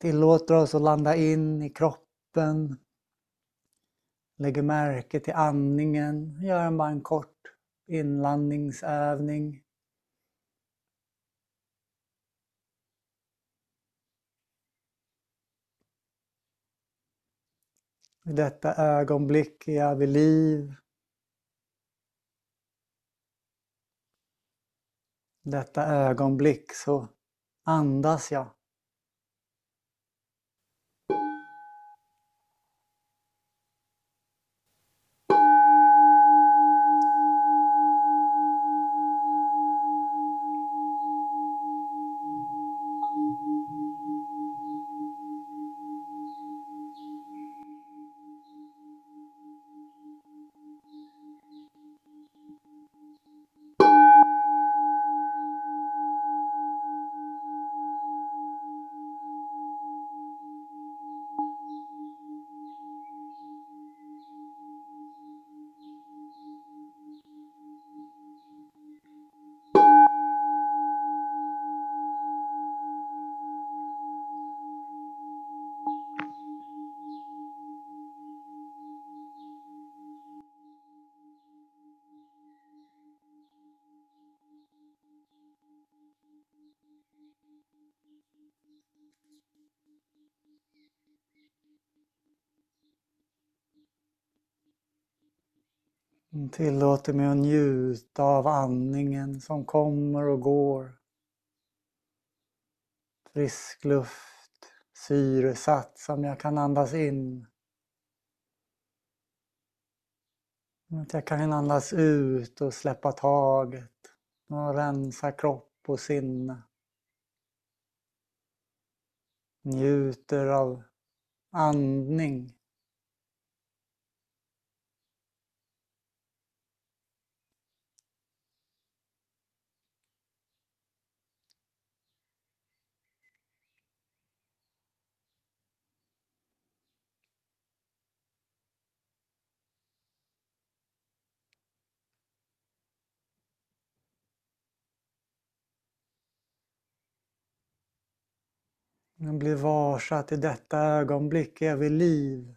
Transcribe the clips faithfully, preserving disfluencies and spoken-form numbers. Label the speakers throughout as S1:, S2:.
S1: Tillåter oss att landa in i kroppen. Lägger märke till andningen. Gör bara en kort inlandningsövning. I detta ögonblick är jag vid liv. I detta ögonblick så andas jag. Tillåter mig att njuta av andningen som kommer och går. Frisk luft, syresatt som jag kan andas in. Att jag kan andas ut och släppa taget och rensa kropp och sinne. Njuter av andning. Jag blir varse att i detta ögonblick är jag vid liv.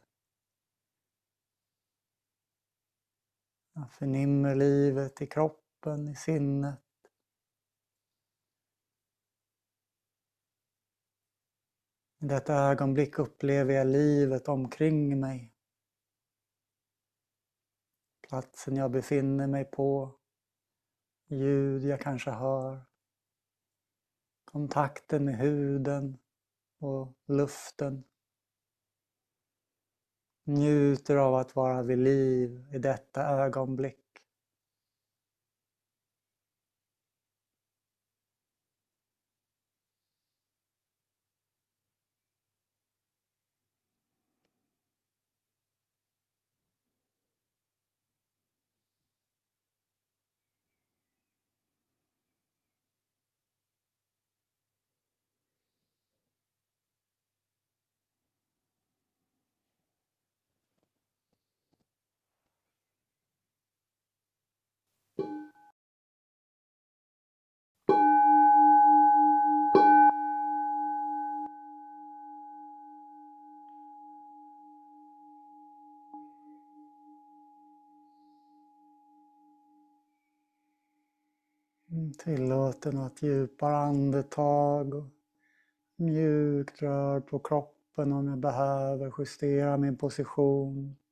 S1: Jag förnimmer livet i kroppen, i sinnet. I detta ögonblick upplever jag livet omkring mig. Platsen jag befinner mig på. Ljud jag kanske hör. Kontakten med huden och luften. Njuter av att vara vid liv i detta ögonblick. Tillåter något djupare andetag och mjukt rör på kroppen om jag behöver justera min position.